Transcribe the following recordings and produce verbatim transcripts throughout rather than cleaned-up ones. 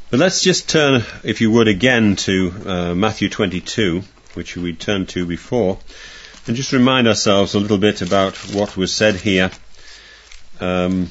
But let's just turn, if you would, again to uh, Matthew twenty-two, which we turned to before, and just remind ourselves a little bit about what was said here. Um,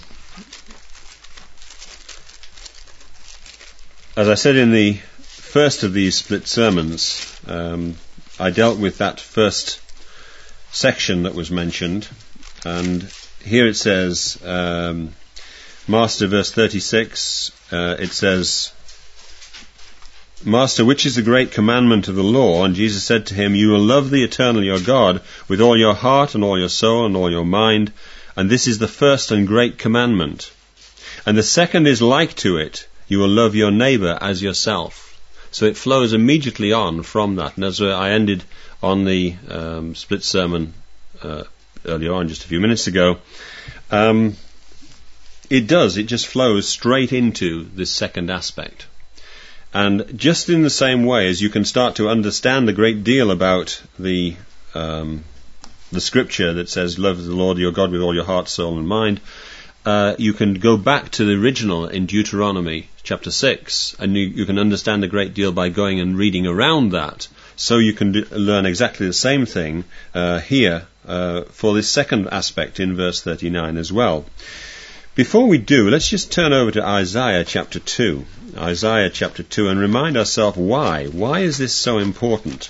as I said in the first of these split sermons, um, I dealt with that first section that was mentioned, and here it says, um, Master, verse thirty-six, uh, it says, Master, which is the great commandment of the law? And Jesus said to him, You will love the eternal your God with all your heart and all your soul and all your mind, and this is the first and great commandment. And the second is like to it, you will love your neighbour as yourself. So it flows immediately on from that. And as I ended on the um, split sermon uh, earlier on, just a few minutes ago, um, it does, it just flows straight into this second aspect. And just in the same way as you can start to understand a great deal about the um, the scripture that says, love the Lord your God with all your heart, soul and mind, uh, you can go back to the original in Deuteronomy chapter six, and you, you can understand a great deal by going and reading around that. So you can do, learn exactly the same thing uh, here uh, for this second aspect in verse thirty-nine as well. Before we do, let's just turn over to Isaiah chapter two. Isaiah chapter two, and remind ourselves why. Why is this so important?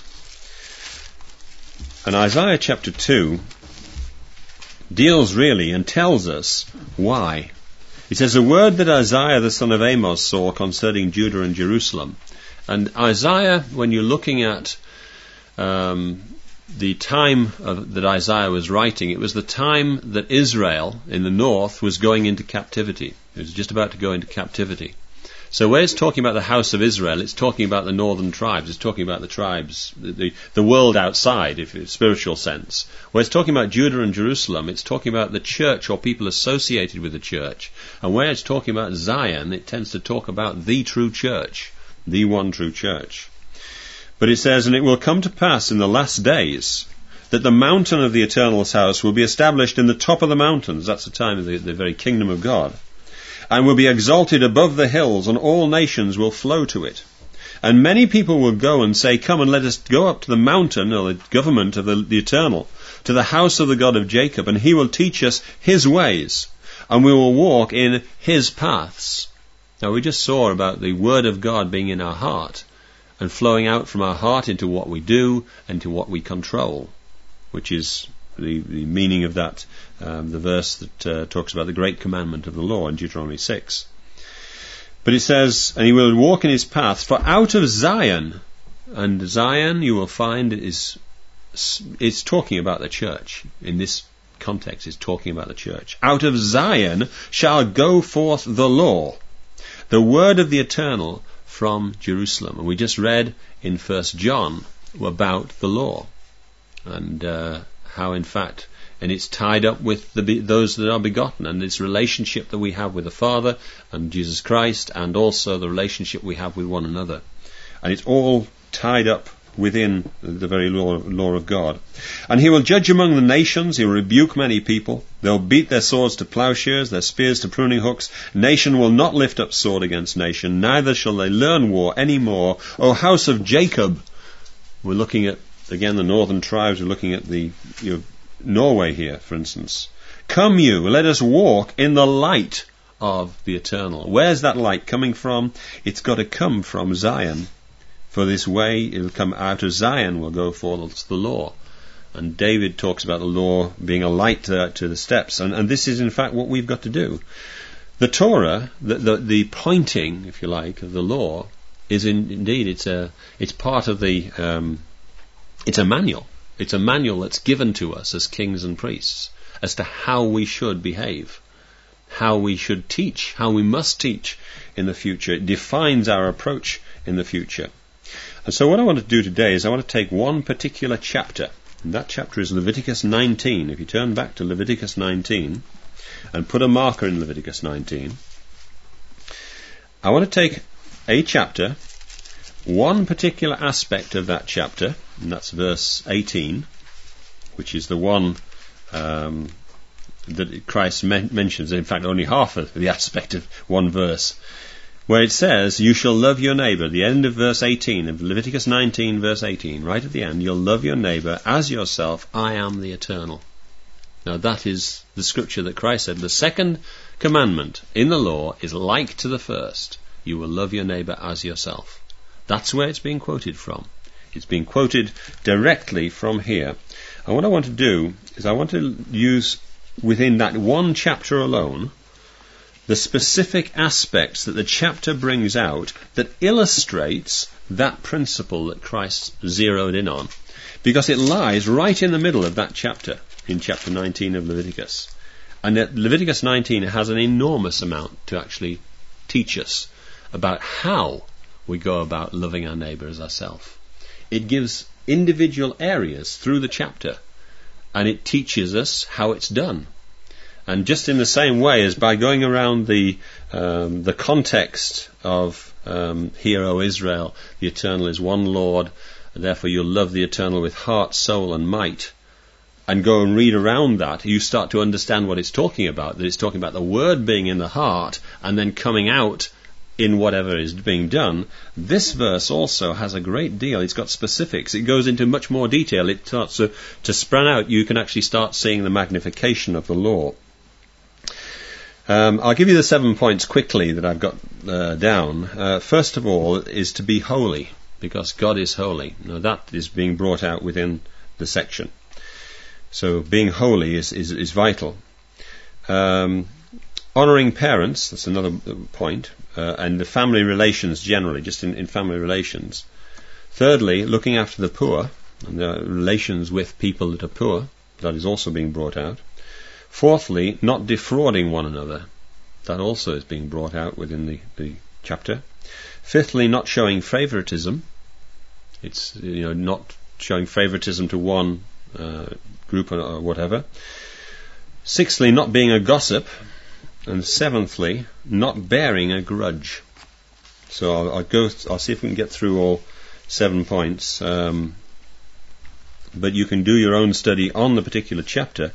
And Isaiah chapter two deals really and tells us why. It says, a word that Isaiah the son of Amos saw concerning Judah and Jerusalem. And Isaiah, when you're looking at um, the time of, that Isaiah was writing, it was the time that Israel in the north was going into captivity. It was just about to go into captivity. So where it's talking about the house of Israel, it's talking about the northern tribes. It's talking about the tribes, the, the, the world outside, if it's spiritual sense. Where it's talking about Judah and Jerusalem, it's talking about the church or people associated with the church. And where it's talking about Zion, it tends to talk about the true church, the one true church. But it says, and it will come to pass in the last days that the mountain of the Eternal's house will be established in the top of the mountains. That's the time of the, the very kingdom of God. And will be exalted above the hills, and all nations will flow to it. And many people will go and say, come and let us go up to the mountain, or the government of the, the Eternal, to the house of the God of Jacob, and he will teach us his ways, and we will walk in his paths. Now we just saw about the word of God being in our heart, and flowing out from our heart into what we do, and to what we control, which is the, the meaning of that, um, the verse that uh, talks about the great commandment of the law in Deuteronomy six. But it says, and he will walk in his paths, for out of Zion, and Zion you will find is, it's talking about the church. In this context, it's talking about the church. Out of Zion shall go forth the law, the word of the Eternal from Jerusalem. And we just read in First John about the law, and uh, how in fact, and it's tied up with the, those that are begotten, and this relationship that we have with the Father and Jesus Christ, and also the relationship we have with one another. And it's all tied up within the very law, law of God. And he will judge among the nations, he will rebuke many people, they'll beat their swords to plowshares, their spears to pruning hooks. Nation will not lift up sword against nation, neither shall they learn war any more. O house of Jacob, we're looking at, again, the northern tribes, we're looking at the, you know, Norway here, for instance. Come you, let us walk in the light of the Eternal. Where's that light coming from? It's got to come from Zion. For this way, it'll come out of Zion, will go forth the law. And David talks about the law being a light to, to the steps. And, and this is, in fact, what we've got to do. The Torah, the, the, the pointing, if you like, of the law, is in, indeed, it's a, it's part of the, um, it's a manual. It's a manual that's given to us as kings and priests as to how we should behave, how we should teach, how we must teach in the future. It defines our approach in the future. And so what I want to do today is I want to take one particular chapter, and that chapter is Leviticus nineteen. If you turn back to Leviticus nineteen and put a marker in Leviticus nineteen, I want to take a chapter, one particular aspect of that chapter, and that's verse eighteen, which is the one um, that Christ men- mentions, in fact only half of the aspect of one verse. where it says, you shall love your neighbour, the end of verse eighteen, of Leviticus nineteen, verse eighteen, right at the end, you'll love your neighbour as yourself, I am the eternal. Now that is the scripture that Christ said. The second commandment in the law is like to the first. You will love your neighbour as yourself. That's where it's being quoted from. It's being quoted directly from here. And what I want to do is I want to use within that one chapter alone the specific aspects that the chapter brings out that illustrates that principle that Christ zeroed in on. Because it lies right in the middle of that chapter, in chapter nineteen of Leviticus. And Leviticus nineteen has an enormous amount to actually teach us about how we go about loving our neighbour as ourselves. It gives individual areas through the chapter, and it teaches us how it's done. And just in the same way as by going around the um, the context of um, Hear, O Israel, the Eternal is one Lord, and therefore you'll love the Eternal with heart, soul and might, and go and read around that, you start to understand what it's talking about, that it's talking about the word being in the heart and then coming out in whatever is being done. This verse also has a great deal. It's got specifics. It goes into much more detail. It starts to, to spread out. You can actually start seeing the magnification of the law. Um, I'll give you the seven points quickly that I've got uh, down. Uh, first of all is to be holy, because God is holy. Now that is being brought out within the section. So being holy is, is, is vital. Um, honouring parents, that's another point, uh, and the family relations generally, just in, in family relations. Thirdly, looking after the poor, and the relations with people that are poor, that is also being brought out. Fourthly, not defrauding one another. That also is being brought out within the, the chapter. Fifthly, not showing favoritism. It's, you know, not showing favoritism to one uh, group or, or whatever. Sixthly, not being a gossip. And seventhly, not bearing a grudge. So I'll, I'll go. I'll see if we can get through all seven points. Um, but you can do your own study on the particular chapter.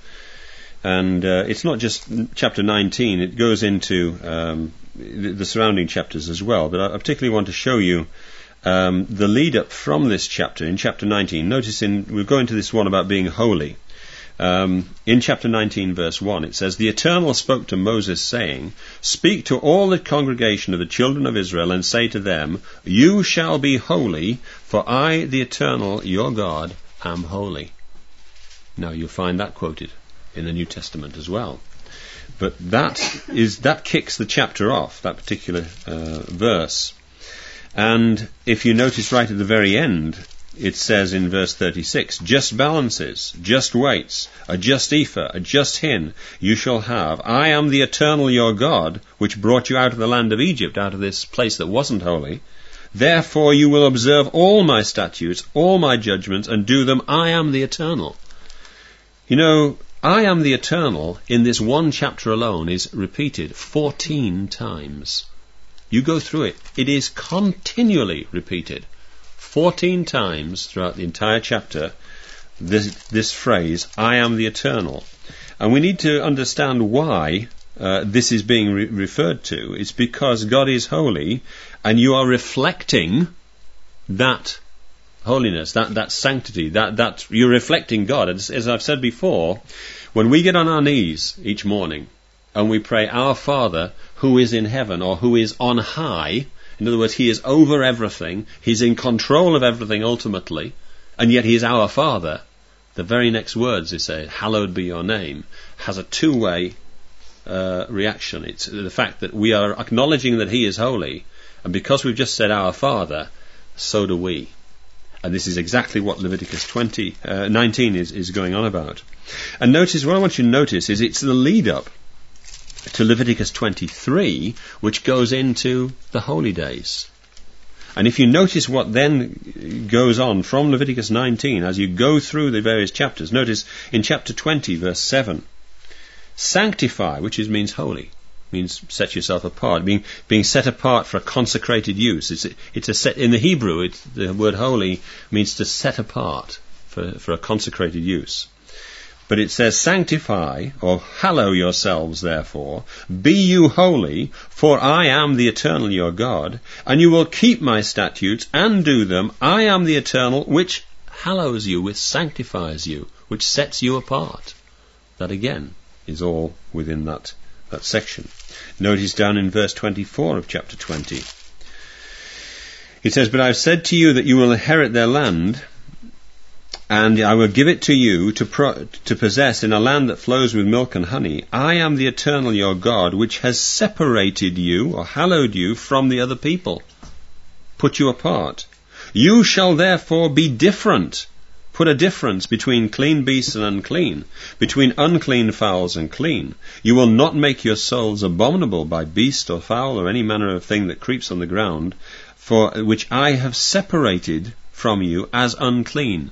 And uh, it's not just chapter nineteen, it goes into um, the, the surrounding chapters as well. But I particularly want to show you um, the lead up from this chapter in chapter nineteen. Notice in, we'll go into this one about being holy. Um, in chapter nineteen verse one it says, The Eternal spoke to Moses saying, Speak to all the congregation of the children of Israel and say to them, You shall be holy, for I, the Eternal, your God, am holy. Now you'll find that quoted in the New Testament as well. But that is that kicks the chapter off, that particular uh, verse. And if you notice right at the very end, it says in verse thirty-six, Just balances, just weights, a just ephah, a just hin, you shall have. I am the Eternal your God, which brought you out of the land of Egypt, out of this place that wasn't holy. Therefore you will observe all my statutes, all my judgments, and do them. I am the Eternal. You know, I am the Eternal in this one chapter alone is repeated fourteen times. You go through it. It is continually repeated. Fourteen times throughout the entire chapter, this, this phrase, I am the Eternal. And we need to understand why uh, this is being re- referred to. It's because God is holy, and you are reflecting that holiness, that, that sanctity, that, that you're reflecting God. As, as I've said before, when we get on our knees each morning and we pray, Our Father who is in heaven, or who is on high, in other words, He is over everything, He's in control of everything ultimately, and yet He is our Father, the very next words they say, Hallowed be your name, has a two-way uh, reaction. It's the fact that we are acknowledging that He is holy, and because we've just said Our Father, so do we. And this is exactly what Leviticus twenty, uh, nineteen is, is going on about. And notice, what I want you to notice is it's the lead up to Leviticus twenty-three, which goes into the holy days. And if you notice what then goes on from Leviticus nineteen, as you go through the various chapters, notice in chapter twenty, verse seven, sanctify, which is, means holy, means set yourself apart, being being set apart for a consecrated use. It's a, it's a set in the Hebrew. It's, the word holy means to set apart for for a consecrated use. But it says, sanctify, or hallow yourselves, therefore, be you holy, for I am the eternal your God, and you will keep my statutes and do them. I am the eternal, which hallows you, which sanctifies you, which sets you apart. That again is all within that, that section. Notice down in verse twenty-four of chapter twenty. It says, but I have said to you that you will inherit their land, and I will give it to you to pro- to possess in a land that flows with milk and honey. I am the eternal your God, which has separated you, or hallowed you, from the other people, put you apart. You shall therefore be different. Put a difference between clean beasts and unclean, between unclean fowls and clean. You will not make your souls abominable by beast or fowl or any manner of thing that creeps on the ground, for which I have separated from you as unclean.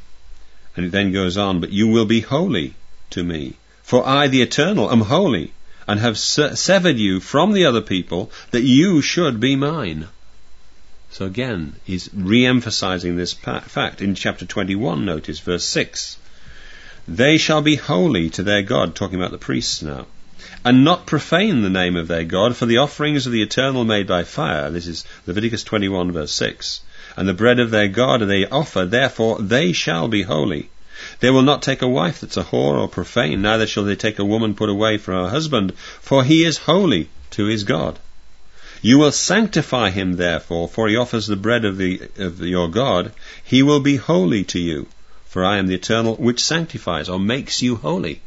And it then goes on, but you will be holy to me, for I, the Eternal, am holy, and have se- severed you from the other people, that you should be mine. So again, he's re-emphasizing this pa- fact. In chapter twenty-one, notice verse six. They shall be holy to their God, talking about the priests now, and not profane the name of their God, for the offerings of the Eternal made by fire, this is Leviticus twenty-one, verse six, and the bread of their God they offer, therefore they shall be holy. They will not take a wife that's a whore or profane, neither shall they take a woman put away from her husband, for he is holy to his God. You will sanctify him, therefore, for he offers the bread of, the, of the, your God. He will be holy to you, for I am the Eternal, which sanctifies, or makes you holy.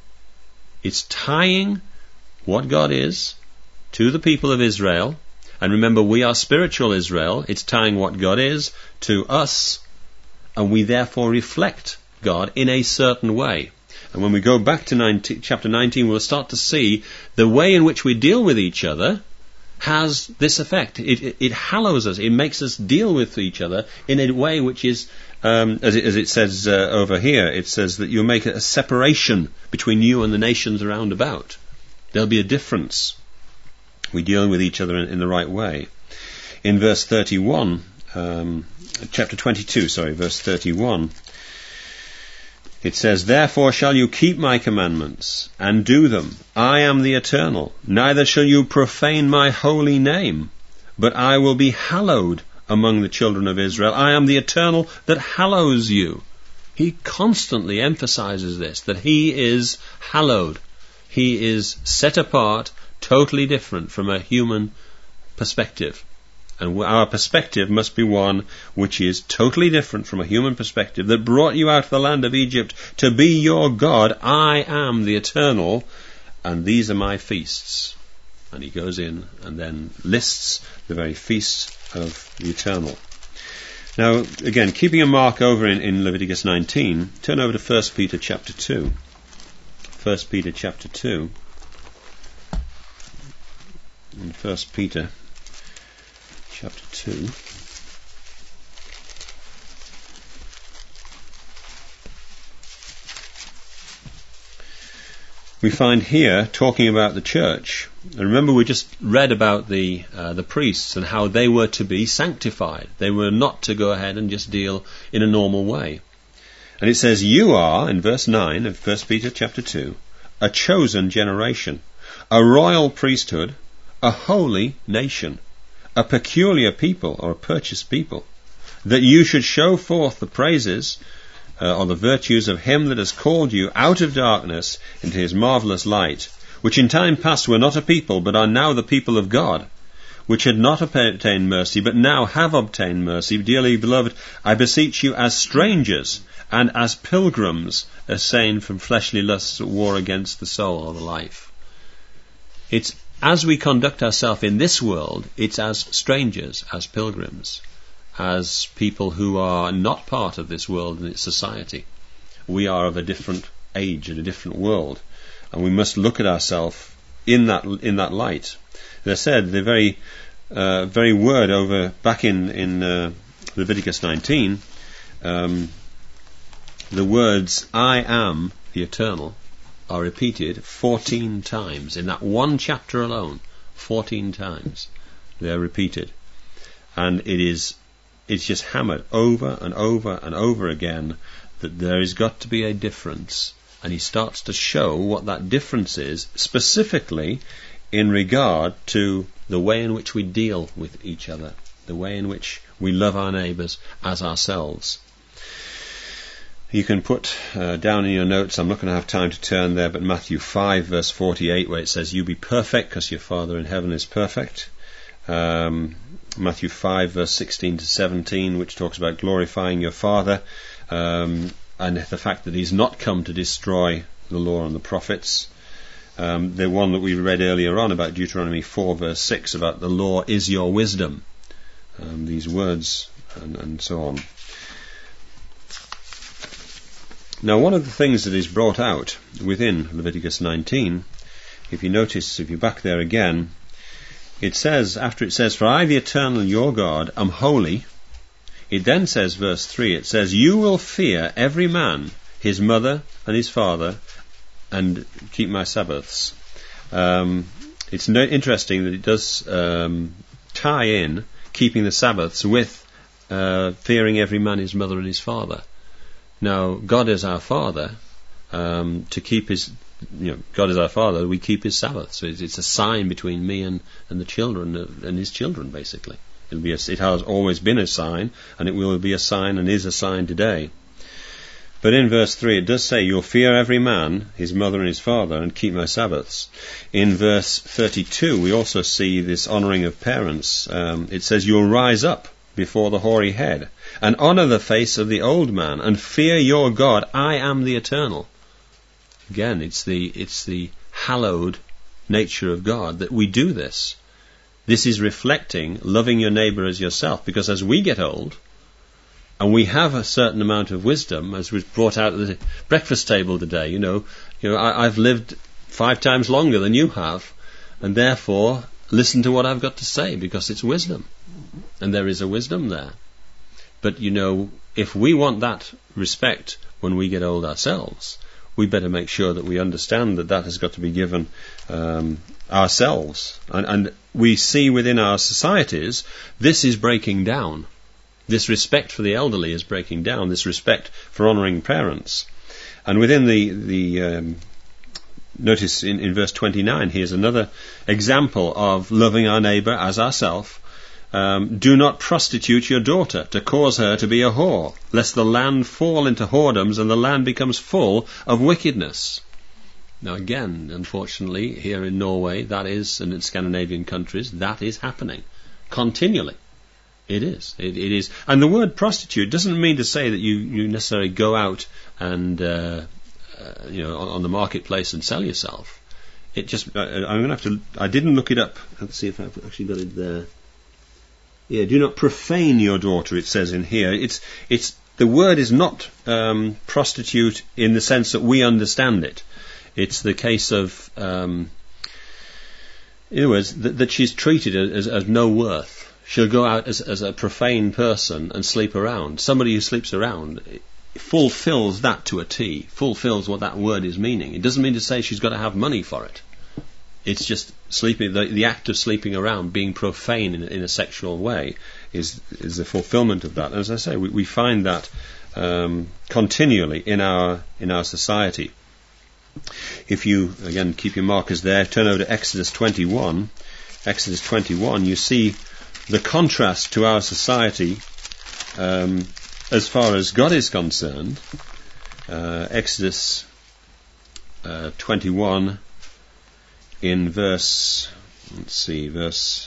It's tying what God is to the people of Israel. And remember, we are spiritual Israel. It's tying what God is to us, and we therefore reflect God in a certain way. And when we go back to nineteen, chapter nineteen, we'll start to see the way in which we deal with each other has this effect. It, it, it hallows us. It makes us deal with each other in a way which is, um, as, it, as it says uh, over here, it says that you'll make a separation between you and the nations around about. There'll be a difference. We deal with each other in, in the right way. In verse thirty-one, um, chapter twenty-two, sorry, verse thirty-one, it says, therefore shall you keep my commandments, and do them. I am the Eternal. Neither shall you profane my holy name, but I will be hallowed among the children of Israel. I am the Eternal that hallows you. He constantly emphasizes this, that he is hallowed. He is set apart, totally different from a human perspective. And our perspective must be one which is totally different from a human perspective, that brought you out of the land of Egypt to be your God. I am the Eternal, and these are my feasts. And he goes in and then lists the very feasts of the Eternal. Now, again, keeping a mark over in, in Leviticus nineteen, turn over to First Peter chapter two. First Peter chapter two. In First Peter chapter two. We find here talking about the church. And remember, we just read about the uh, the priests and how they were to be sanctified. They were not to go ahead and just deal in a normal way. And it says, you are, in verse nine of First Peter chapter two, a chosen generation, a royal priesthood, a holy nation, a peculiar people, or a purchased people, that you should show forth the praises uh, or the virtues of him that has called you out of darkness into his marvellous light, which in time past were not a people, but are now the people of God, which had not obtained mercy, but now have obtained mercy. Dearly beloved, I beseech you as strangers and as pilgrims, abstain from fleshly lusts that war against the soul or the life. It's as we conduct ourselves in this world, it's as strangers, as pilgrims, as people who are not part of this world and its society. We are of a different age and a different world, and we must look at ourselves in that in that light. As I said, the very uh, very word over back in in uh, Leviticus nineteen, um, the words "I am the Eternal" are repeated fourteen times in that one chapter alone. Fourteen times they are repeated, and it is it's just hammered over and over and over again that there has got to be a difference, And he starts to show what that difference is, specifically in regard to the way in which we deal with each other, the way in which we love our neighbours as ourselves. You can put uh, down in your notes, I'm not going to have time to turn there, but Matthew five verse forty-eight, where it says, you be perfect because your Father in heaven is perfect. Um, Matthew five verse sixteen to seventeen, which talks about glorifying your Father, um, and the fact that he's not come to destroy the law and the prophets. Um, the one that we read earlier on about Deuteronomy four verse six, about the law is your wisdom. Um, these words and, and so on. Now, one of the things that is brought out within Leviticus nineteen, if you notice, if you're back there again, it says, after it says, for I, the eternal your God, am holy, it then says, verse three, it says, you will fear every man, his mother and his father, and keep my Sabbaths. Um, it's no, interesting that it does um, tie in keeping the Sabbaths with uh, fearing every man, his mother and his father. Now, God is our Father. Um, to keep His, you know, God is our Father. We keep His Sabbath. So it's, it's a sign between me and, and the children of, and His children, basically. It'll be a, it has always been a sign, and it will be a sign, and is a sign today. But in verse three, it does say, "You'll fear every man, his mother and his father, and keep my Sabbaths." In verse thirty-two, we also see this honouring of parents. Um, it says, "You'll rise up before the hoary head, and honour the face of the old man, and fear your God. I am the Eternal." Again, it's the it's the hallowed nature of God that we do this. This is reflecting loving your neighbour as yourself, because as we get old, and we have a certain amount of wisdom, as was brought out at the breakfast table today, you know, you know, I, I've lived five times longer than you have, and therefore listen to what I've got to say, because it's wisdom, and there is a wisdom there. But you know, if we want that respect when we get old ourselves, we better make sure that we understand that that has got to be given um, ourselves. And, and we see within our societies, this is breaking down. This respect for the elderly is breaking down, this respect for honouring parents. And within the, the um, notice in, in verse twenty-nine, here's another example of loving our neighbour as ourselves. Um, "Do not prostitute your daughter to cause her to be a whore, lest the land fall into whoredoms and the land becomes full of wickedness." Now again, unfortunately, here in Norway, that is, and in Scandinavian countries, that is happening continually. It is. It, it is. And the word prostitute doesn't mean to say that you, you necessarily go out and, uh, uh, you know, on, on the marketplace and sell yourself. It just, uh, I'm going to have to, I didn't look it up. Let's see if I've actually got it there. Yeah, do not profane your daughter, it says in here. It's, it's, the word is not um, prostitute in the sense that we understand it. It's the case of, um, in other words, that, that she's treated as, as no worth. She'll go out as, as a profane person and sleep around. Somebody who sleeps around fulfills that to a T, fulfills what that word is meaning. It doesn't mean to say she's got to have money for it. It's just sleeping, the, the act of sleeping around, being profane in, in a sexual way, is is the fulfillment of that. And as I say, we, we find that um, continually in our in our society. If you, again, keep your markers there, turn over to Exodus twenty-one. Exodus twenty-one, you see the contrast to our society um, as far as God is concerned. Uh, Exodus uh, twenty-one, in verse, let's see, verse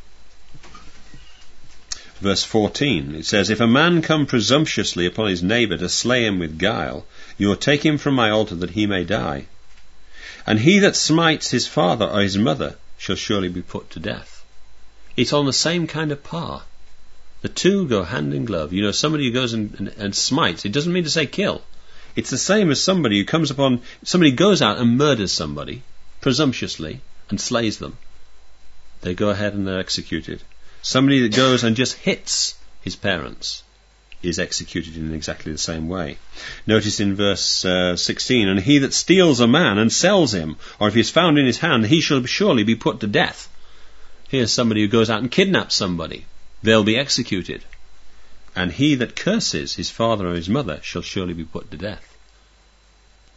verse fourteen, it says, "If a man come presumptuously upon his neighbour to slay him with guile, you will take him from my altar that he may die. And he that smites his father or his mother shall surely be put to death." It's on the same kind of par. The two go hand in glove. You know, somebody who goes and, and, and smites, it doesn't mean to say kill. It's the same as somebody who comes upon, somebody goes out and murders somebody, presumptuously, and slays them. They go ahead and they're executed. Somebody that goes and just hits his parents is executed in exactly the same way. Notice in verse uh, sixteen, "And he that steals a man and sells him, or if he is found in his hand, he shall surely be put to death." Here's somebody who goes out and kidnaps somebody. They'll be executed. "And he that curses his father or his mother shall surely be put to death."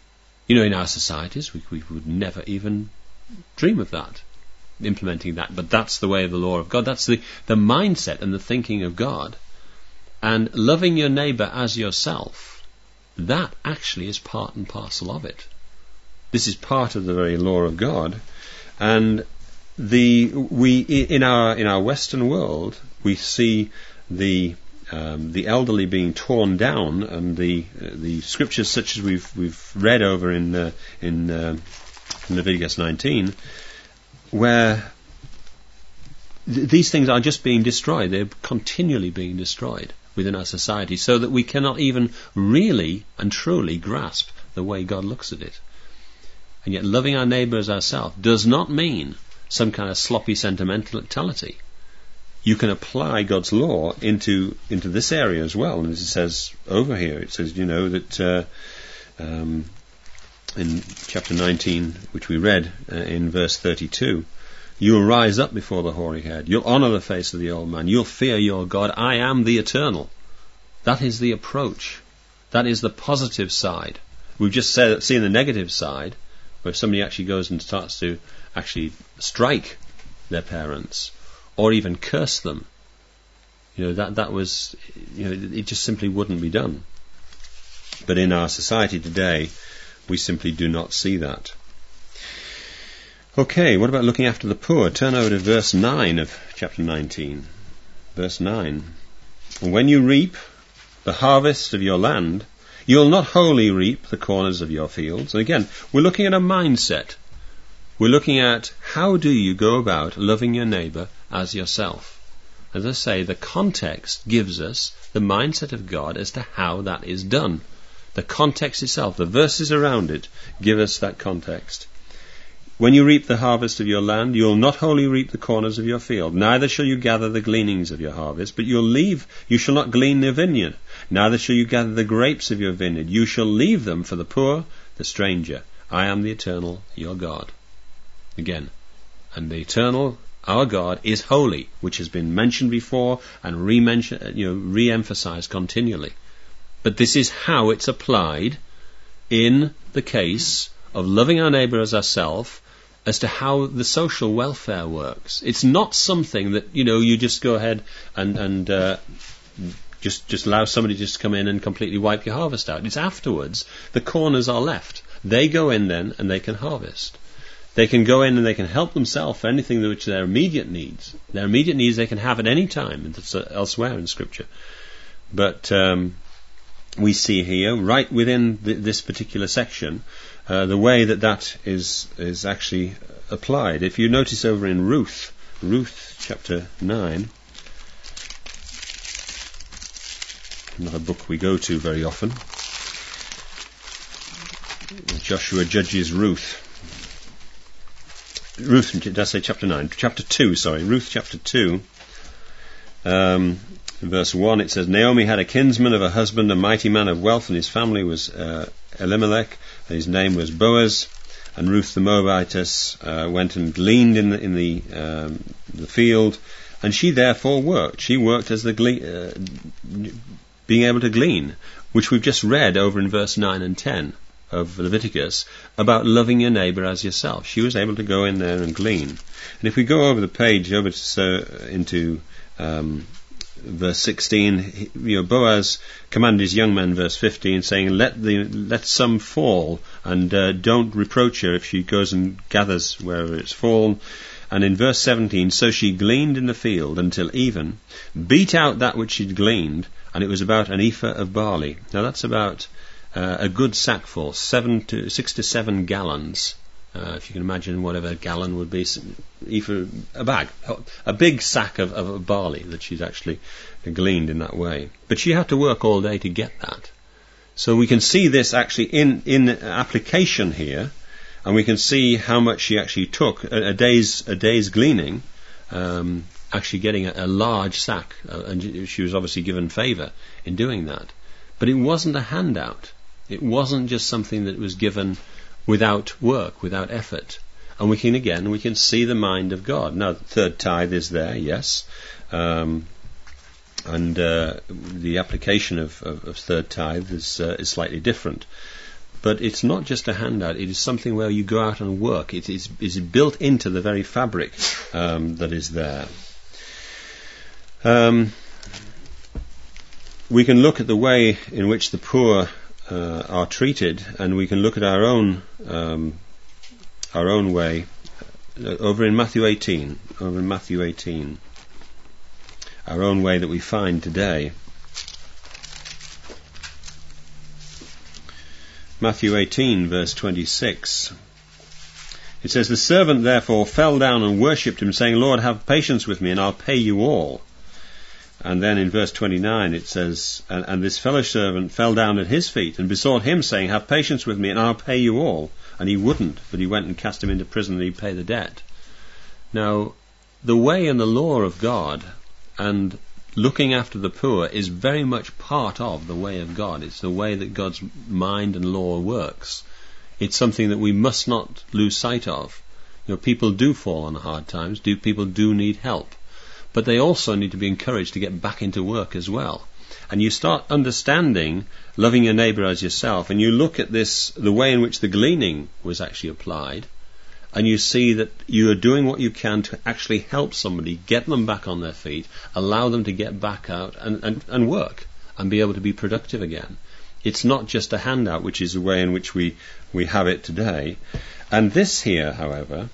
You know, in our societies, we, we would never even dream of that, implementing that. But that's the way of the law of God. That's the, the mindset and the thinking of God. And loving your neighbour as yourself, that actually is part and parcel of it. This is part of the very law of God. And the we in our in our Western world, we see the um, the elderly being torn down, and the uh, the scriptures such as we've we've read over in uh, in uh, Leviticus nineteen, where th- these things are just being destroyed. They're continually being destroyed within our society, so that we cannot even really and truly grasp the way God looks at it. And yet loving our neighbour as ourselves does not mean some kind of sloppy sentimentality. You can apply God's law into into this area as well. And as it says over here, it says, you know, that uh, um, in chapter nineteen, which we read uh, in verse thirty-two, you will rise up before the hoary head. You'll honour the face of the old man. You'll fear your God. I am the eternal. That is the approach. That is the positive side. We've just said, seen the negative side, where somebody actually goes and starts to actually strike their parents or even curse them. You know, that that was, you know, it just simply wouldn't be done. But in our society today, we simply do not see that. Okay, what about looking after the poor? Turn over to verse nine of chapter nineteen. Verse nine. When you reap the harvest of your land, you'll not wholly reap the corners of your fields. And again, we're looking at a mindset. We're looking at how do you go about loving your neighbour as yourself. As I say, the context gives us the mindset of God as to how that is done. The context itself, the verses around it, give us that context. When you reap the harvest of your land, you will not wholly reap the corners of your field, neither shall you gather the gleanings of your harvest, but you'll leave, you shall not glean the vineyard, neither shall you gather the grapes of your vineyard. You shall leave them for the poor, the stranger. I am the eternal, your God. Again, and the eternal, our God, is holy, which has been mentioned before and re-mentioned, you know, re-emphasized continually. But this is how it's applied in the case of loving our neighbour as ourselves, as to how the social welfare works. It's not something that, you know, you just go ahead and, and uh, just just allow somebody just to come in and completely wipe your harvest out. It's afterwards. The corners are left. They go in then and they can harvest. They can go in and they can help themselves for anything which their immediate needs. Their immediate needs they can have at any time, and that's elsewhere in Scripture. But um, we see here, right within th- this particular section, Uh, the way that that is is actually applied. If you notice over in Ruth, Ruth chapter nine, another book we go to very often, Joshua judges Ruth. Ruth, did I say chapter nine? Chapter two, sorry. Ruth chapter two, um, in verse one, it says, Naomi had a kinsman of a husband, a mighty man of wealth, and his family was uh, Elimelech. His name was Boaz, and Ruth the Moabitess uh, went and gleaned in the in the, um, the field, and she therefore worked. She worked as the gle- uh, being able to glean, which we've just read over in verse nine and ten of Leviticus about loving your neighbour as yourself. She was able to go in there and glean. And if we go over the page over to, uh, into um, verse sixteen, you know, Boaz commanded his young men, verse fifteen, saying, let the let some fall, and uh, don't reproach her if she goes and gathers wherever it's fallen. And in verse seventeen, so she gleaned in the field until even, beat out that which she'd gleaned, and it was about an ephah of barley. Now that's about uh, a good sackful, seven to six to seven gallons. Uh, if you can imagine whatever a gallon would be, ephah, a bag, a big sack of, of barley that she's actually gleaned in that way. But she had to work all day to get that. So we can see this actually in, in application here, and we can see how much she actually took, a, a day's a day's gleaning, um, actually getting a, a large sack, uh, and she was obviously given favour in doing that. But it wasn't a handout. It wasn't just something that was given without work, without effort. And we can, again, we can see the mind of God. Now, the third tithe is there, yes. Um, and uh, the application of, of, of third tithe is, uh, is slightly different. But it's not just a handout, it is something where you go out and work. It is, is built into the very fabric um, that is there. Um, we can look at the way in which the poor uh, are treated, and we can look at our own um, our own way uh, over in Matthew eighteen. Over in Matthew eighteen, our own way that we find today. Matthew eighteen, verse twenty-six. It says, "The servant therefore fell down and worshipped him, saying, Lord, have patience with me, and I'll pay you all." And then in verse twenty-nine it says, and, and this fellow servant fell down at his feet and besought him, saying, "Have patience with me, and I'll pay you all." And he wouldn't, but he went and cast him into prison, and he'd pay the debt. Now, the way and the law of God and looking after the poor is very much part of the way of God. It's the way that God's mind and law works. It's something that we must not lose sight of. You know, people do fall on hard times. Do people do need help? But they also need to be encouraged to get back into work as well. And you start understanding loving your neighbour as yourself, and you look at this, the way in which the gleaning was actually applied, and you see that you are doing what you can to actually help somebody, get them back on their feet, allow them to get back out and, and, and work and be able to be productive again. It's not just a handout, which is the way in which we, we have it today. And this here, however,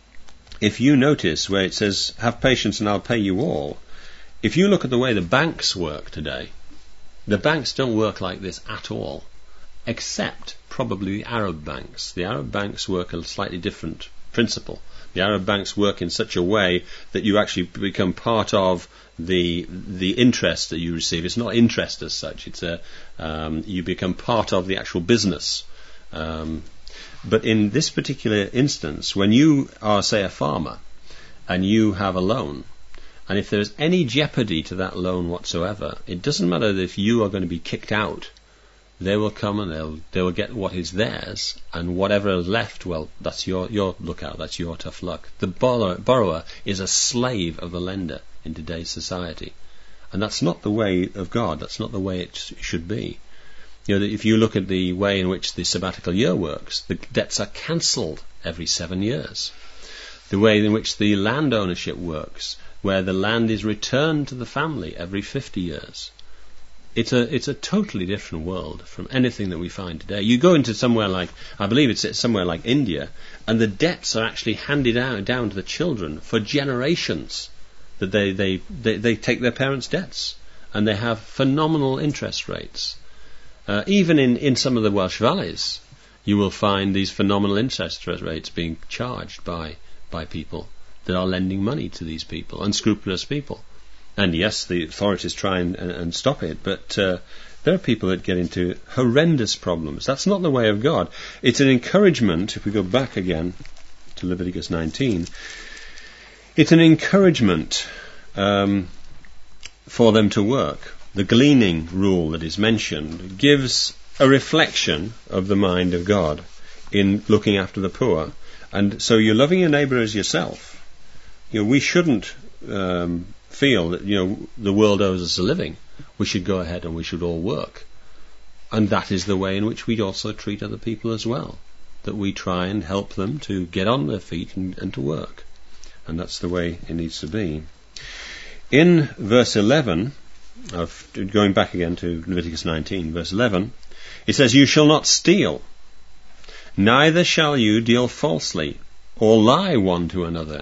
if you notice where it says, "Have patience and I'll pay you all," if you look at the way the banks work today, the banks don't work like this at all, except probably the Arab banks. The Arab banks work a slightly different principle. The Arab banks work in such a way that you actually become part of the the interest that you receive. It's not interest as such. It's a um, you become part of the actual business. Um, but in this particular instance, when you are, say, a farmer and you have a loan, and if there's any jeopardy to that loan whatsoever, it doesn't matter if you are going to be kicked out. They will come and they'll they will get what is theirs, and whatever is left, well, that's your your lookout, that's your tough luck. The borrower, borrower is a slave of the lender in today's society, and that's not the way of God. That's not the way it sh- should be. You know, if you look at the way in which the sabbatical year works, the debts are cancelled every seven years. The way in which the land ownership works, where the land is returned to the family every fifty years. It's a it's a totally different world from anything that we find today. You go into somewhere like, I believe it's somewhere like India, and the debts are actually handed out down to the children for generations. That they, they, they, they take their parents' debts, and they have phenomenal interest rates. Uh, even in, in some of the Welsh valleys, you will find these phenomenal interest rates being charged by by people that are lending money to these people, unscrupulous people. And yes, the authorities try and, and, and stop it, but uh, there are people that get into horrendous problems. That's not the way of God. It's an encouragement, if we go back again to Leviticus nineteen, it's an encouragement um, for them to work. The gleaning rule that is mentioned gives a reflection of the mind of God in looking after the poor. And so you're loving your neighbour as yourself. You know, we shouldn't um, feel that, you know, the world owes us a living. We should go ahead and we should all work. And that is the way in which we also treat other people as well. That we try and help them to get on their feet and, and to work. And that's the way it needs to be. In verse eleven, of going back again to Leviticus nineteen, verse eleven, it says, "You shall not steal, neither shall you deal falsely, or lie one to another.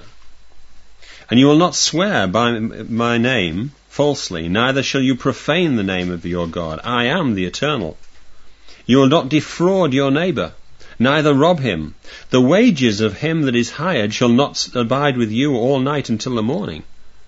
And you will not swear by my name falsely, neither shall you profane the name of your God. I am the Eternal. You will not defraud your neighbour, neither rob him. The wages of him that is hired shall not abide with you all night until the morning."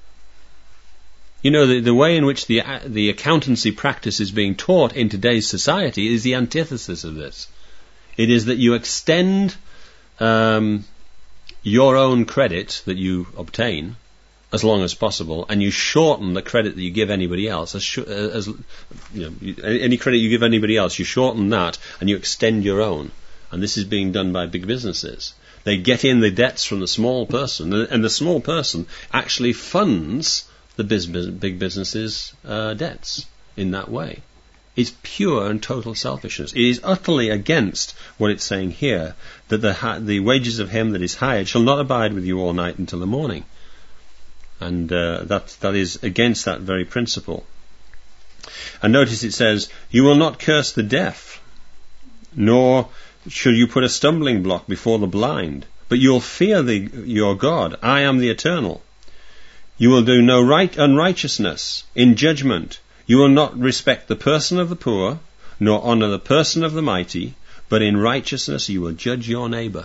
You know, the, the way in which the uh, the accountancy practice is being taught in today's society is the antithesis of this. It is that you extend um, your own credit that you obtain as long as possible, and you shorten the credit that you give anybody else. As, sh- as you know, any credit you give anybody else, you shorten that, and you extend your own. And this is being done by big businesses. They get in the debts from the small person, and the small person actually funds the big business's uh, debts in that way. is pure and total selfishness. It is utterly against what it's saying here, that the, ha- the wages of him that is hired shall not abide with you all night until the morning. And uh, that that is against that very principle. And notice it says, you will not curse the deaf, nor shall you put a stumbling block before the blind, but you'll fear the, your God. I am the Eternal. You will do no right unrighteousness in judgment. You will not respect the person of the poor, nor honour the person of the mighty, but in righteousness you will judge your neighbour.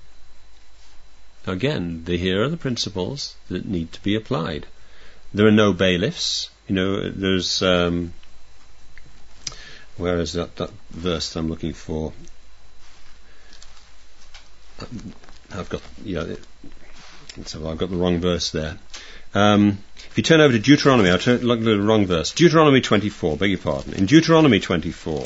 Again, the, here are the principles that need to be applied. There are no bailiffs. You know, there's... Um, where is that, that verse that I'm looking for? I've got... Yeah, it, so I've got the wrong verse there. Um, if you turn over to Deuteronomy, I'll turn, look at the wrong verse. Deuteronomy twenty-four, beg your pardon. In Deuteronomy twenty-four,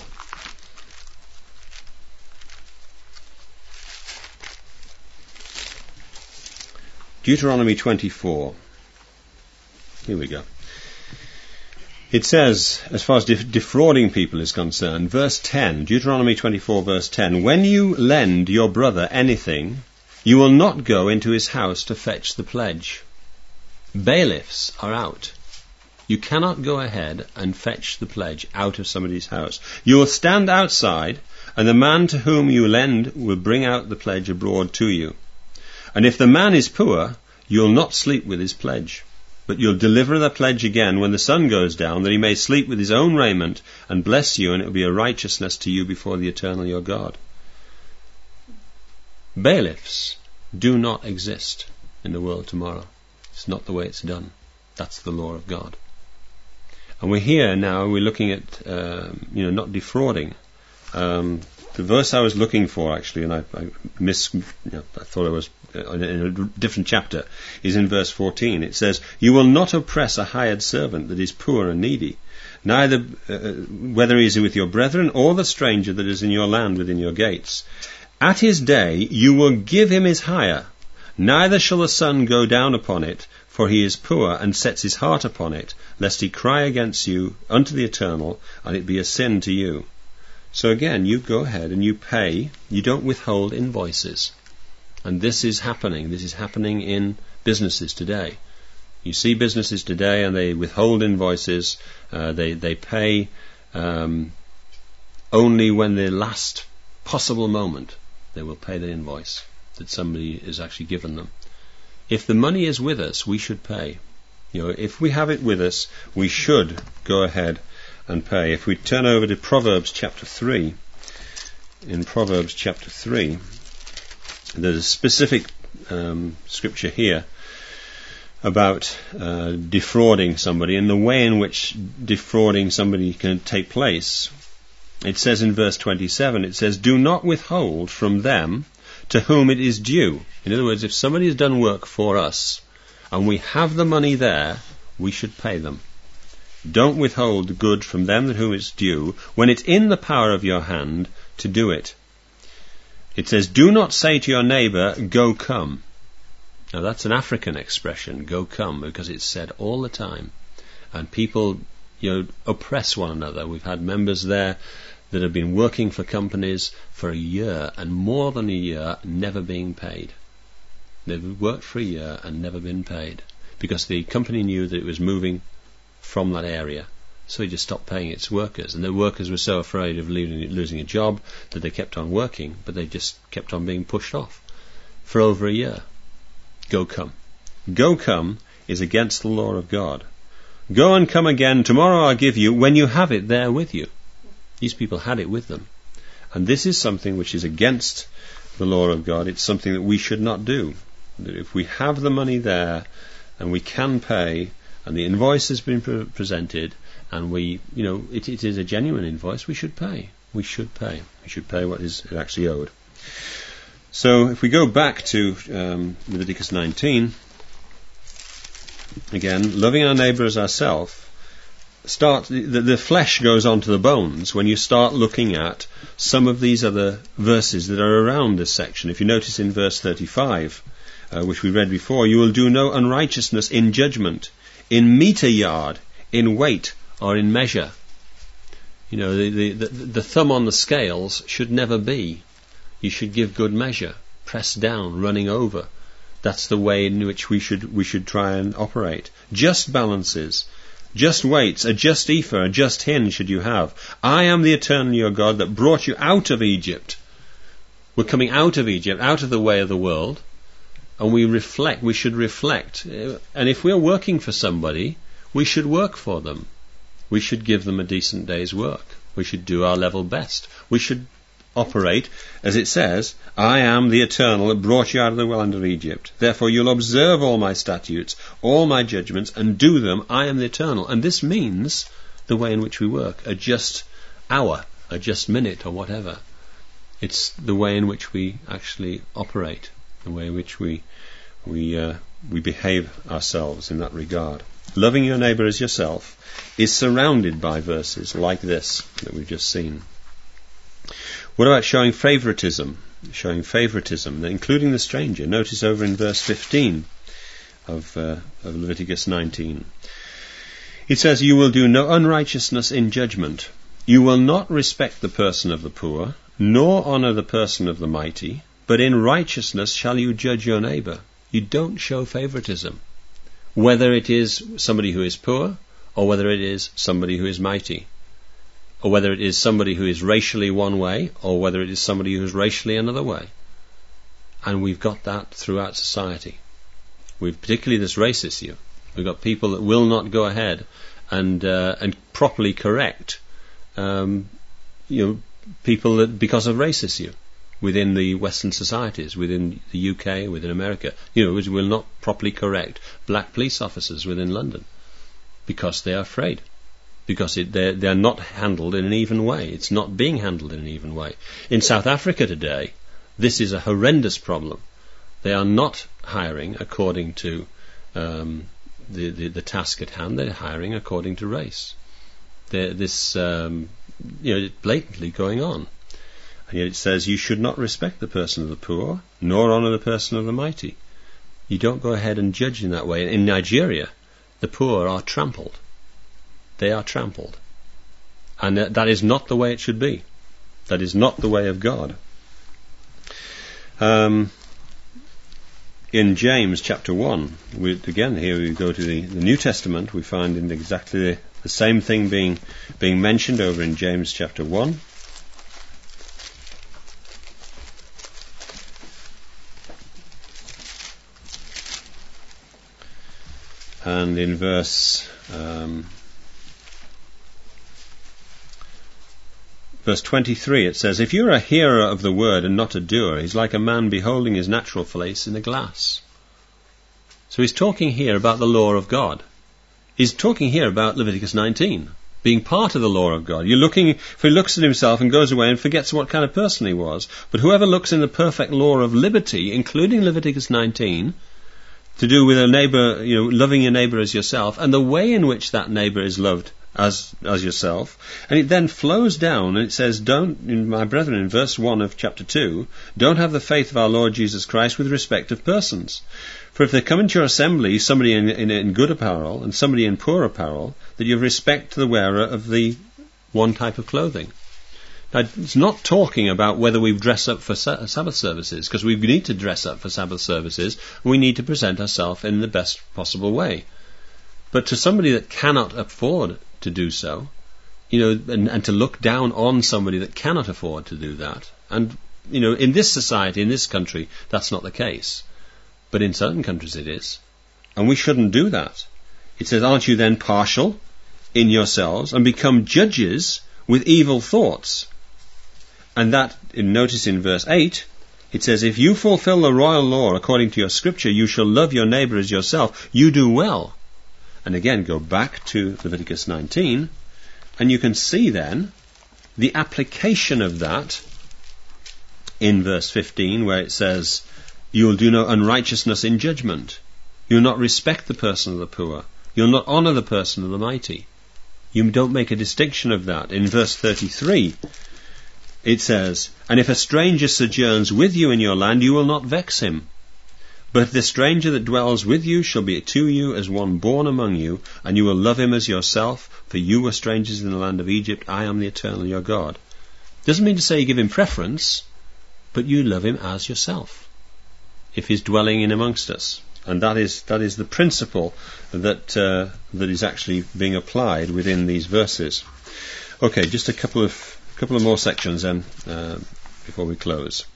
Deuteronomy twenty-four, here we go. It says, as far as def- defrauding people is concerned, verse ten, Deuteronomy twenty-four, verse ten, when you lend your brother anything, you will not go into his house to fetch the pledge. Bailiffs are out. You cannot go ahead and fetch the pledge out of somebody's house. You will stand outside, and the man to whom you lend will bring out the pledge abroad to you. And if the man is poor, you'll not sleep with his pledge, but you'll deliver the pledge again when the sun goes down, that he may sleep with his own raiment and bless you, and it will be a righteousness to you before the Eternal your God. Bailiffs do not exist in the world tomorrow. It's not the way it's done. That's the law of God. And we're here now, we're looking at, uh, you know, not defrauding. Um, the verse I was looking for, actually, and I, I miss, you know, I thought I was in a different chapter, is in verse fourteen. It says, you will not oppress a hired servant that is poor and needy, neither, uh, whether he is with your brethren or the stranger that is in your land within your gates. At his day you will give him his hire, neither shall the sun go down upon it, for he is poor, and sets his heart upon it, lest he cry against you unto the Eternal, and it be a sin to you. So again, you go ahead and you pay. You don't withhold invoices. And this is happening. This is happening in businesses today. You see businesses today, and they withhold invoices. Uh, they, they pay um, only when the last possible moment they will pay the invoice that somebody is actually given them. If the money is with us, we should pay. You know, if we have it with us, we should go ahead and pay. If we turn over to Proverbs chapter three, in Proverbs chapter three, there's a specific um, scripture here about uh, defrauding somebody and the way in which defrauding somebody can take place. It says in verse twenty-seven, it says, do not withhold from them to whom it is due. In other words, if somebody has done work for us and we have the money there, we should pay them. Don't withhold the good from them to whom it's due when it's in the power of your hand to do it. It says, do not say to your neighbour, go come. Now that's an African expression, go come, because it's said all the time. And people, you know, oppress one another. We've had members there that have been working for companies for a year and more than a year, never being paid. They've worked for a year and never been paid because the company knew that it was moving from that area, so he just stopped paying its workers, and the workers were so afraid of leaving, losing a job that they kept on working, but they just kept on being pushed off for over a year. Go come. Go come is against the law of God. Go and come again, tomorrow I'll give you, when you have it there with you. These people had it with them. And this is something which is against the law of God. It's something that we should not do. That if we have the money there and we can pay, and the invoice has been pre- presented, and we, you know, it, it is a genuine invoice, we should pay. We should pay. We should pay what is actually owed. So if we go back to um, Leviticus nineteen, again, loving our neighbour as ourselves, start the, the flesh goes onto the bones when you start looking at some of these other verses that are around this section. If you notice in verse thirty-five, uh, which we read before, you will do no unrighteousness in judgment, in meter yard, in weight, or in measure. You know, the, the, the, the thumb on the scales should never be. You should give good measure, pressed down, running over. That's the way in which we should we should try and operate. Just balances, just weights, a just ephah, a just hin should you have. I am the eternal your God that brought you out of Egypt. We're coming out of Egypt, out of the way of the world, and we reflect, we should reflect. And if we're working for somebody, we should work for them. We should give them a decent day's work. We should do our level best. We should operate, as it says, I am the eternal that brought you out of the land of Egypt. Therefore you'll observe all my statutes, all my judgments, and do them. I am the eternal. And this means the way in which we work, a just hour, a just minute, or whatever. It's the way in which we actually operate, the way in which we we uh, we behave ourselves in that regard. Loving your neighbour as yourself is surrounded by verses like this that we've just seen. What about showing favouritism? Showing favouritism, including the stranger. Notice over in verse fifteen of, uh, of Leviticus nineteen. It says, you will do no unrighteousness in judgment. You will not respect the person of the poor, nor honour the person of the mighty, but in righteousness shall you judge your neighbour. You don't show favouritism, whether it is somebody who is poor, or whether it is somebody who is mighty, or whether it is somebody who is racially one way, or whether it is somebody who is racially another way. And we've got that throughout society. We've particularly this race issue. We've got people that will not go ahead and uh, and properly correct um, you know, people that, because of race issue within the Western societies, within the U K, within America. You know, will not properly correct black police officers within London because they are afraid, because it, they're, they're not handled in an even way. It's not being handled in an even way. In South Africa today, this is a horrendous problem. They are not hiring according to um, the, the, the task at hand. They're hiring according to race. They're, this, um, you know, it's blatantly going on. And yet it says, you should not respect the person of the poor, nor honour the person of the mighty. You don't go ahead and judge in that way. In Nigeria, the poor are trampled. They are trampled. And that, that is not the way it should be. That is not the way of God. Um, in James chapter one, we, again, here we go to the, the New Testament, we find in exactly the, the same thing being, being mentioned over in James chapter one. And in verse um, verse twenty-three it says, if you're a hearer of the word and not a doer, he's like a man beholding his natural face in a glass. So he's talking here about the law of God. He's talking here about Leviticus nineteen, being part of the law of God. You're looking, if he looks at himself and goes away and forgets what kind of person he was. But whoever looks in the perfect law of liberty, including Leviticus nineteen, to do with a neighbour, you know, loving your neighbour as yourself, and the way in which that neighbour is loved as as yourself. And it then flows down, and it says, don't, my brethren, in verse one of chapter two, don't have the faith of our Lord Jesus Christ with respect of persons. For if they come into your assembly, somebody in, in, in good apparel, and somebody in poor apparel, that you have respect to the wearer of the one type of clothing. Now, it's not talking about whether we dress up for Sabbath services, because we need to dress up for Sabbath services, and we need to present ourselves in the best possible way. But to somebody that cannot afford to do so, you know, and, and to look down on somebody that cannot afford to do that, and, you know, in this society, in this country, that's not the case. But in certain countries it is. And we shouldn't do that. It says, aren't you then partial in yourselves, and become judges with evil thoughts? And that, notice in verse eight, it says, if you fulfill the royal law according to your scripture, you shall love your neighbour as yourself. You do well. And again, go back to Leviticus nineteen, and you can see then the application of that in verse fifteen, where it says, you will do no unrighteousness in judgment. You will not respect the person of the poor. You will not honour the person of the mighty. You don't make a distinction of that. In verse thirty-three, it says, and if a stranger sojourns with you in your land, you will not vex him. But the stranger that dwells with you shall be to you as one born among you, and you will love him as yourself, for you were strangers in the land of Egypt. I am the Eternal your God. Doesn't mean to say you give him preference, but you love him as yourself, if he's dwelling in amongst us. And that is that is the principle that uh, that is actually being applied within these verses. Okay, just a couple of couple of more sections then uh, before we close.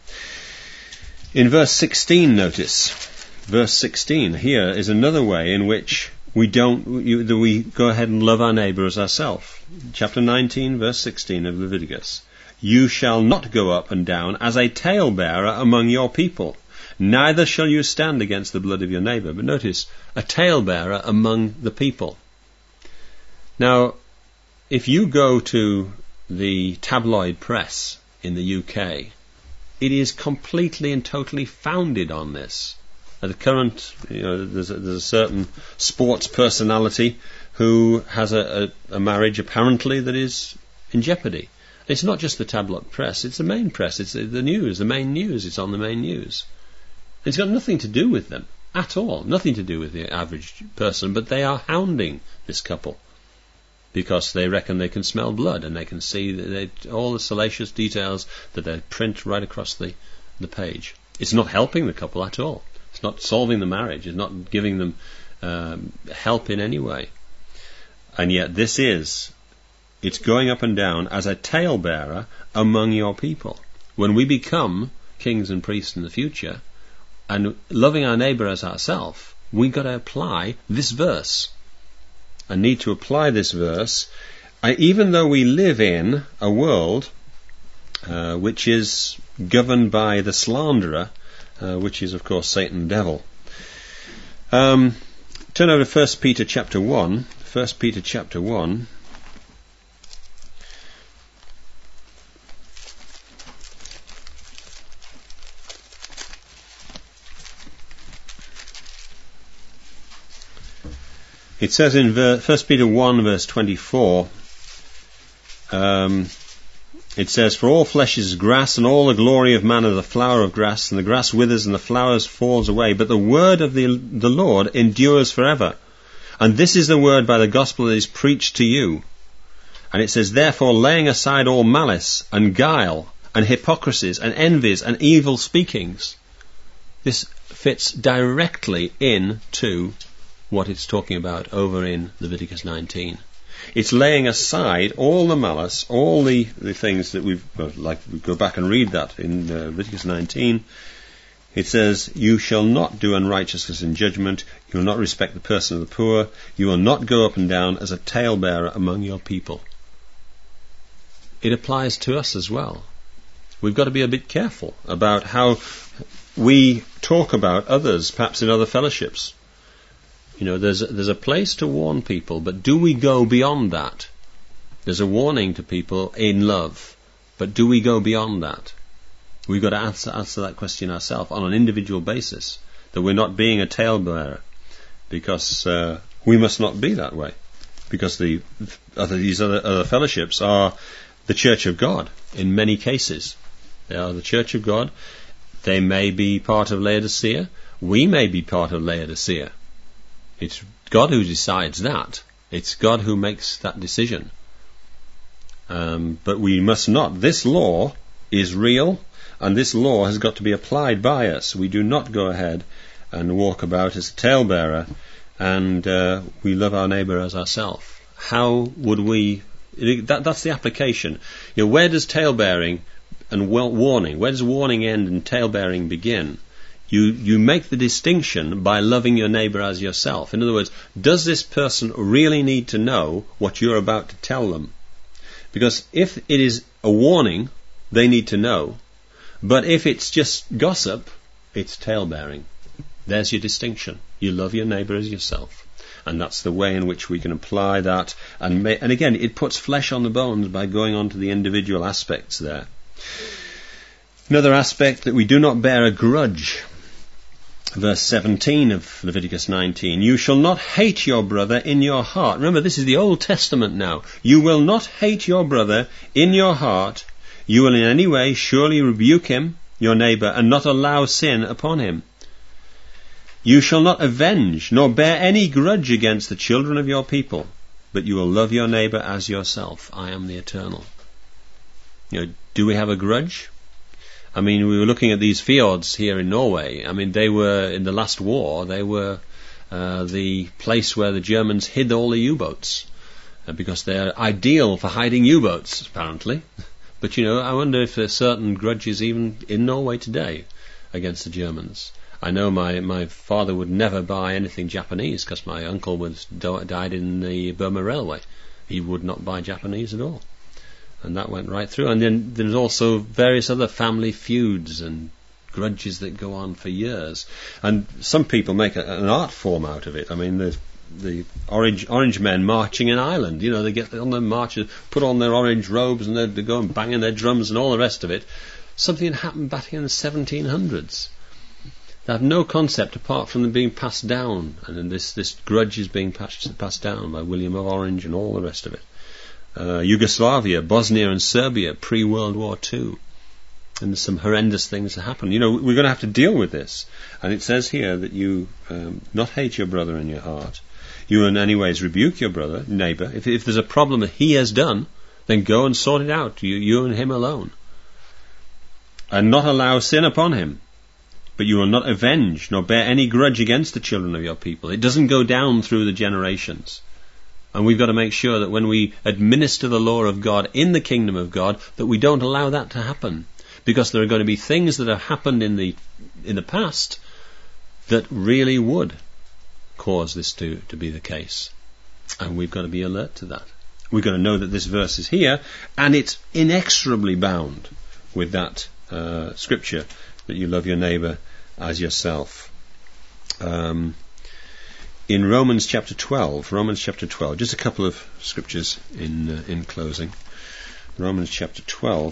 In verse sixteen, notice, verse sixteen, here is another way in which we don't, you, that we go ahead and love our neighbour as ourselves. Chapter nineteen, verse sixteen of Leviticus. You shall not go up and down as a talebearer among your people, neither shall you stand against the blood of your neighbour. But notice, a talebearer among the people. Now, if you go to the tabloid press in the U K, it is completely and totally founded on this. At the current, you know, there's a, there's a certain sports personality who has a, a, a marriage apparently that is in jeopardy. It's not just the tabloid press, it's the main press, it's the news, the main news, it's on the main news. It's got nothing to do with them at all, nothing to do with the average person, but they are hounding this couple because they reckon they can smell blood and they can see that they, all the salacious details that they print right across the, the page. It's not helping the couple at all. It's not solving the marriage. It's not giving them um, help in any way. And yet this is, it's going up and down as a talebearer among your people. When we become kings and priests in the future, and loving our neighbour as ourselves, we've got to apply this verse. I need to apply this verse, I, even though we live in a world uh, which is governed by the slanderer, uh, which is, of course, Satan, the devil. Um, turn over to First Peter chapter one. First Peter chapter one. It says in First Peter one, verse twenty-four, um, it says, For all flesh is grass, and all the glory of man is the flower of grass, and the grass withers and the flowers falls away, but the word of the, the Lord endures forever. And this is the word by the gospel that is preached to you. And it says, Therefore, laying aside all malice, and guile, and hypocrisies, and envies, and evil speakings. This fits directly into what it's talking about over in Leviticus nineteen. It's laying aside all the malice, all the, the things that we've, well, like we go back and read that in uh, Leviticus nineteen. It says, You shall not do unrighteousness in judgment, you will not respect the person of the poor, you will not go up and down as a talebearer among your people. It applies to us as well. We've got to be a bit careful about how we talk about others, perhaps in other fellowships. You know, there's a, there's a place to warn people, but do we go beyond that? There's a warning to people in love, but do we go beyond that? We've got to answer, answer that question ourselves on an individual basis, that we're not being a talebearer, because uh, we must not be that way, because the other, these other, other fellowships are the Church of God in many cases. They are the Church of God. They may be part of Laodicea. We may be part of Laodicea. It's God who decides that. It's God who makes that decision. Um, but we must not. This law is real, and this law has got to be applied by us. We do not go ahead and walk about as a talebearer, and uh, we love our neighbour as ourselves. How would we... That, that's the application. You know, where does talebearing and well, warning, where does warning end and talebearing begin? You you make the distinction by loving your neighbour as yourself. In other words, does this person really need to know what you're about to tell them? Because if it is a warning, they need to know. But if it's just gossip, it's talebearing. There's your distinction. You love your neighbour as yourself. And that's the way in which we can apply that. And, ma- and again, it puts flesh on the bones by going on to the individual aspects there. Another aspect, that we do not bear a grudge. Verse seventeen of Leviticus nineteen, You shall not hate your brother in your heart. Remember, this is the Old Testament now. You will not hate your brother in your heart. You will in any way surely rebuke him, your neighbour, and not allow sin upon him. You shall not avenge, nor bear any grudge against the children of your people, but you will love your neighbor as yourself. I am the Eternal. You know, do we have a grudge? I mean, we were looking at these fjords here in Norway. I mean, they were, in the last war, they were uh, the place where the Germans hid all the U-boats, uh, because they're ideal for hiding U-boats, apparently. But, you know, I wonder if there's certain grudges even in Norway today against the Germans. I know my, my father would never buy anything Japanese because my uncle was died in the Burma Railway. He would not buy Japanese at all. And that went right through. And then there's also various other family feuds and grudges that go on for years. And some people make a, an art form out of it. I mean, the the orange orange men marching in Ireland. You know, they get on their marches, put on their orange robes, and they they go and banging their drums and all the rest of it. Something that happened back in the seventeen hundreds. They have no concept apart from them being passed down, and then this, this grudge is being passed, passed down by William of Orange and all the rest of it. Uh, Yugoslavia, Bosnia and Serbia, pre-World War Two. And there's some horrendous things that happen. You know, we're going to have to deal with this. And it says here that you um, not hate your brother in your heart. You in any ways rebuke your brother, neighbour. If, if there's a problem that he has done, then go and sort it out, you, you and him alone. And not allow sin upon him. But you will not avenge, nor bear any grudge against the children of your people. It doesn't go down through the generations. And we've got to make sure that when we administer the law of God in the kingdom of God, that we don't allow that to happen. Because there are going to be things that have happened in the in the past that really would cause this to, to be the case. And we've got to be alert to that. We've got to know that this verse is here, and it's inexorably bound with that uh, scripture, that you love your neighbour as yourself. Um, in Romans chapter twelve, Romans chapter twelve, just a couple of scriptures in uh, in closing. Romans chapter twelve.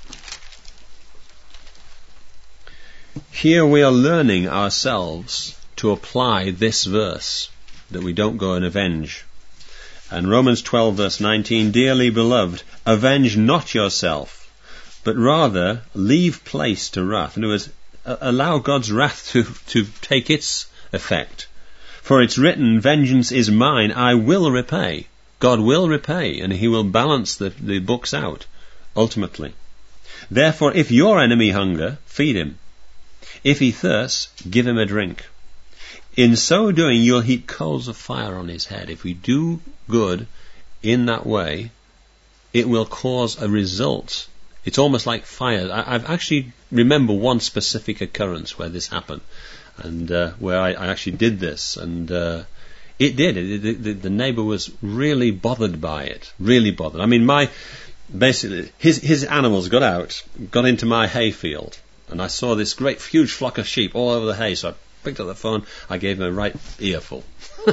Here we are learning ourselves to apply this verse, that we don't go and avenge. And Romans twelve verse nineteen, dearly beloved, avenge not yourself, but rather leave place to wrath. In other words, allow God's wrath to, to take its effect. For it's written, vengeance is mine, I will repay. God will repay, and he will balance the, the books out, ultimately. Therefore, if your enemy hunger, feed him. If he thirsts, give him a drink. In so doing, you'll heap coals of fire on his head. If we do good in that way, it will cause a result. It's almost like fire. I, I've actually remember one specific occurrence where this happened, and uh, where I, I actually did this, and uh, it did. It, it, the, the neighbour was really bothered by it, really bothered. I mean, my basically his his animals got out, got into my hay field, and I saw this great huge flock of sheep all over the hay. So I picked up the phone, I gave him a right earful,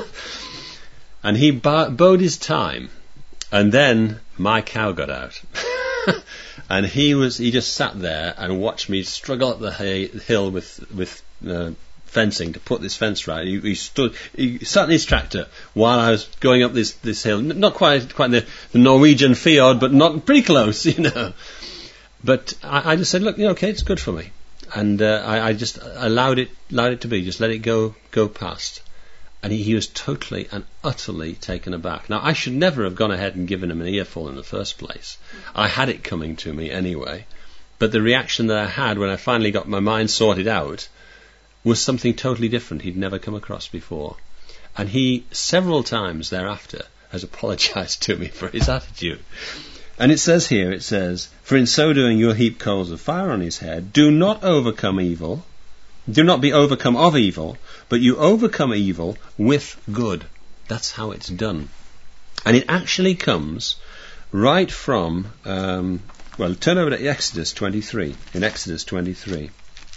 and he bo- bode his time, and then my cow got out. And he was—he just sat there and watched me struggle up the hay, hill with with uh, fencing to put this fence right. He, he stood, he sat in his tractor while I was going up this this hill. Not quite quite the, the Norwegian fjord, but not pretty close, you know. But I, I just said, look, you know, okay, it's good for me, and uh, I, I just allowed it allowed it to be. Just let it go go past. And he, he was totally and utterly taken aback. Now, I should never have gone ahead and given him an earful in the first place. I had it coming to me anyway. But the reaction that I had when I finally got my mind sorted out was something totally different he'd never come across before. And he, several times thereafter, has apologized to me for his attitude. And it says here, it says, for in so doing you'll heap coals of fire on his head. Do not overcome evil. Do not be overcome of evil, but you overcome evil with good. That's how it's done. And it actually comes right from, um, well, turn over to Exodus twenty-three. In Exodus twenty-three.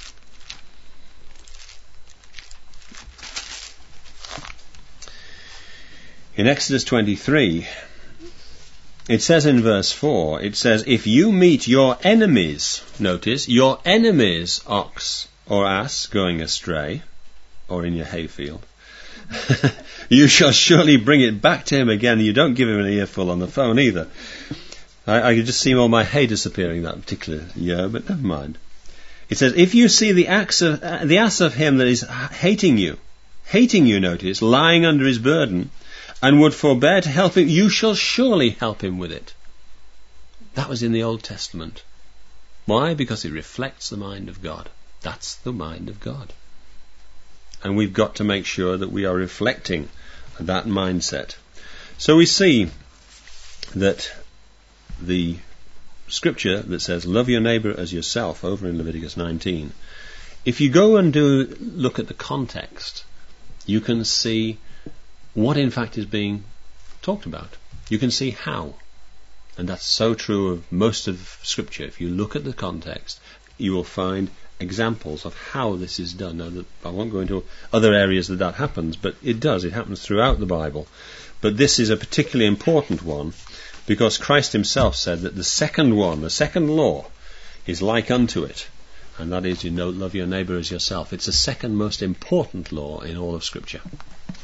In Exodus twenty-three, it says in verse four, it says, if you meet your enemies, notice, your enemies' ox or ass going astray, or in your hayfield, you shall surely bring it back to him again. You don't give him an earful on the phone either. I, I could just see all my hay disappearing that particular year, but never mind. It says, if you see the axe of, uh, the ass of him that is hating you, hating you, notice, lying under his burden, and would forbear to help him, you shall surely help him with it. That was in the Old Testament. Why? Because it reflects the mind of God. That's the mind of God. And we've got to make sure that we are reflecting that mindset. So we see that the scripture that says, love your neighbour as yourself, over in Leviticus nineteen, if you go and do look at the context, you can see what in fact is being talked about. You can see how. And that's so true of most of Scripture. If you look at the context, you will find examples of how this is done. Now, I won't go into other areas that that happens, but it does. It happens throughout the Bible. But this is a particularly important one, because Christ himself said that the second one, the second law, is like unto it. And that is, you know, love your neighbour as yourself. It's the second most important law in all of Scripture.